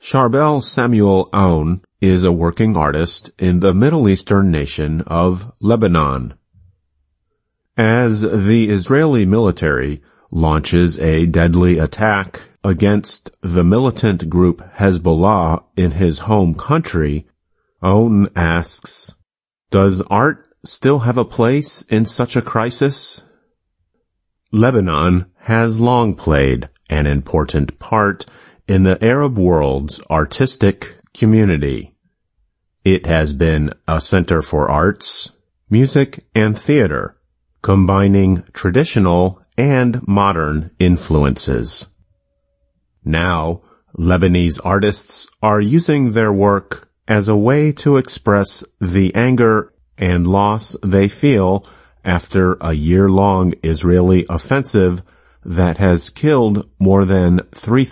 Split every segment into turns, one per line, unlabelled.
Charbel Samuel Aoun is a working artist in the Middle Eastern nation of Lebanon. As the Israeli military launches a deadly attack against the militant group Hezbollah in his home country, Aoun asks, "Does art still have a place in such a crisis?" Lebanon has long played an important part in the Arab world's artistic community. It has been a center for arts, music, and theater, combining traditional and modern influences. Now, Lebanese artists are using their work as a way to express the anger and loss they feel after a year-long Israeli offensive that has killed more than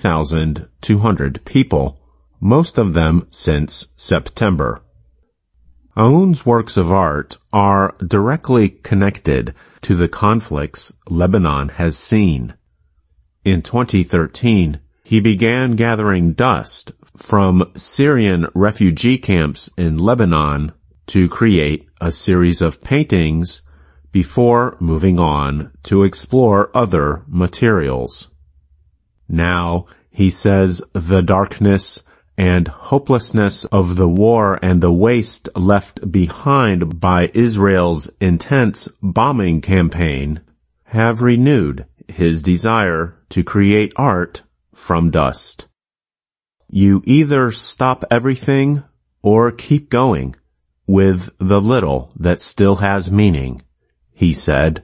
3,200 people, most of them since September. Aoun's works of art are directly connected to the conflicts Lebanon has seen. In 2013, he began gathering dust from Syrian refugee camps in Lebanon to create a series of paintings before moving on to explore other materials. Now, he says the darkness and hopelessness of the war and the waste left behind by Israel's intense bombing campaign have renewed his desire to create art from dust. You either stop everything or keep going with the little that still has meaning, he said.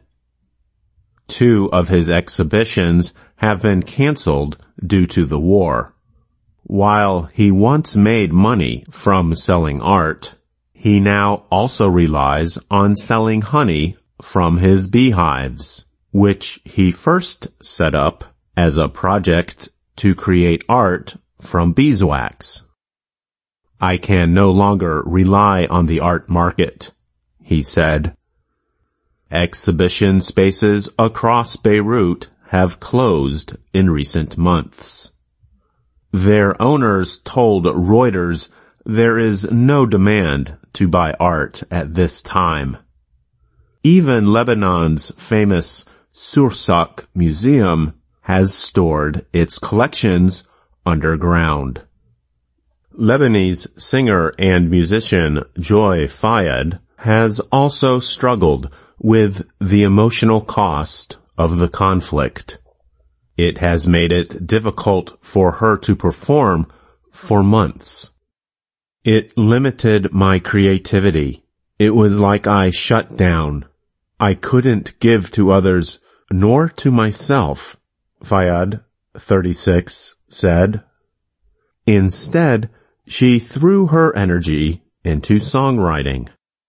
2 of his exhibitions have been canceled due to the war. While he once made money from selling art, he now also relies on selling honey from his beehives, which he first set up as a project to create art from beeswax. "I can no longer rely on the art market," he said. Exhibition spaces across Beirut have closed in recent months. Their owners told Reuters there is no demand to buy art at this time. Even Lebanon's famous Sursak Museum has stored its collections underground. Lebanese singer and musician Joy Fayed has also struggled with the emotional cost of the conflict. It has made it difficult for her to perform for months. "It limited my creativity. It was like I shut down. I couldn't give to others, nor to myself," Fayed, 36, said. Instead, she threw her energy into songwriting.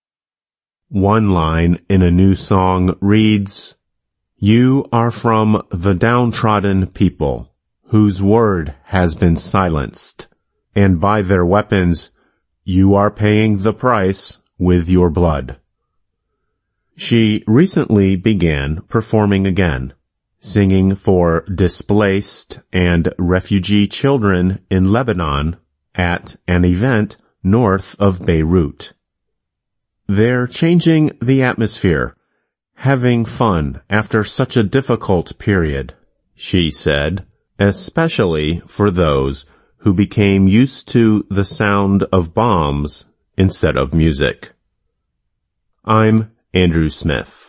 One line in a new song reads, "You are from the downtrodden people, whose word has been silenced, and by their weapons you are paying the price with your blood." She recently began performing again, singing for displaced and refugee children in Lebanon at an event north of Beirut. "They're changing the atmosphere, having fun after such a difficult period," she said, especially for those who became used to the sound of bombs instead of music. I'm Andrew Smith.